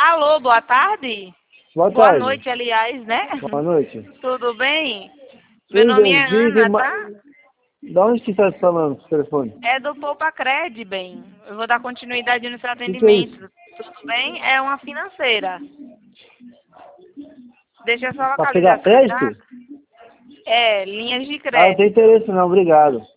Alô, boa tarde? Boa Boa tarde. noite, aliás, né? Boa noite. Tudo bem? Meu Tudo nome bem? é Ana, tá? Da onde que está falando esse telefone? É do Poupa Cred, bem. Eu vou dar continuidade no seu O que é isso? atendimento. Tudo bem? É uma financeira. Deixa eu só Para pegar localizar, tá? crédito? É, linhas de Ah, não tem crédito. interesse não, obrigado.